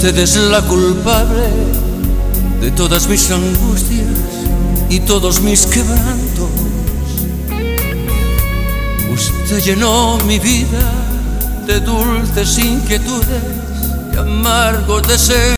Usted es la culpable de todas mis angustias y todos mis quebrantos. Usted llenó mi vida de dulces inquietudes y amargos deseos.